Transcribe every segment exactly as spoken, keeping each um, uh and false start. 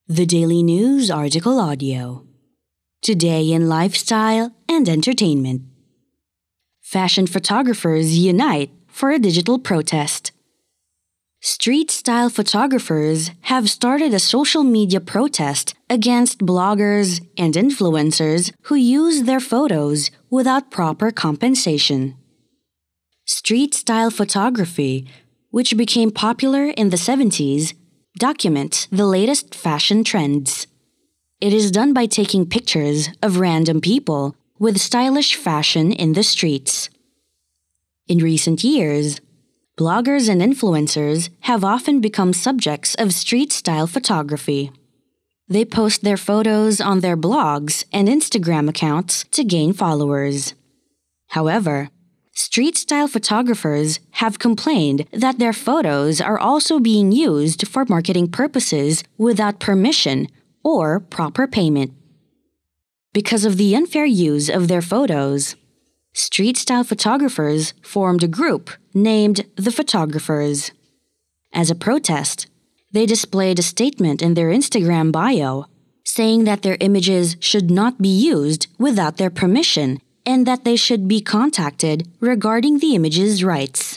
The Daily News Article Audio. Today in Lifestyle and Entertainment. Fashion photographers unite for a digital protest. Street-style photographers have started a social media protest against bloggers and influencers who use their photos without proper compensation. Street-style photography, which became popular in the seventies, documents the latest fashion trends. It is done by taking pictures of random people with stylish fashion in the streets. In recent years, bloggers and influencers have often become subjects of street-style photography. They post their photos on their blogs and Instagram accounts to gain followers. However, street-style photographers have complained that their photos are also being used for marketing purposes without permission or proper payment. Because of the unfair use of their photos, street-style photographers formed a group named The Photographers. As a protest, they displayed a statement in their Instagram bio saying that their images should not be used without their permission and that they should be contacted regarding the image's rights.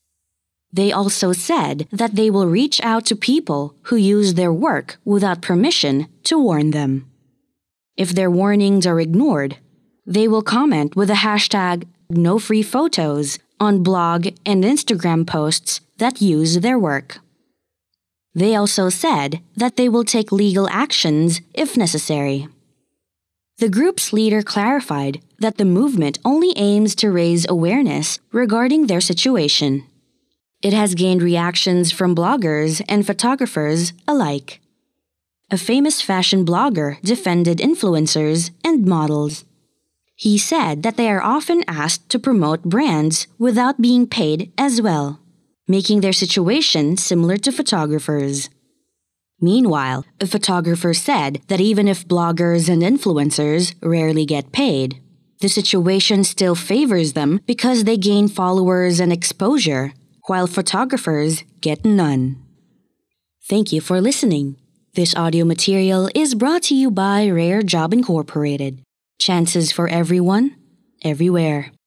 They also said that they will reach out to people who use their work without permission to warn them. If their warnings are ignored, they will comment with the hashtag NoFreePhotos on blog and Instagram posts that use their work. They also said that they will take legal actions if necessary. The group's leader clarified that the movement only aims to raise awareness regarding their situation. It has gained reactions from bloggers and photographers alike. A famous fashion blogger defended influencers and models. He said that they are often asked to promote brands without being paid as well, making their situation similar to photographers. Meanwhile, a photographer said that even if bloggers and influencers rarely get paid, the situation still favors them because they gain followers and exposure, while photographers get none. Thank you for listening. This audio material is brought to you by Rare Job Incorporated. Chances for everyone, everywhere.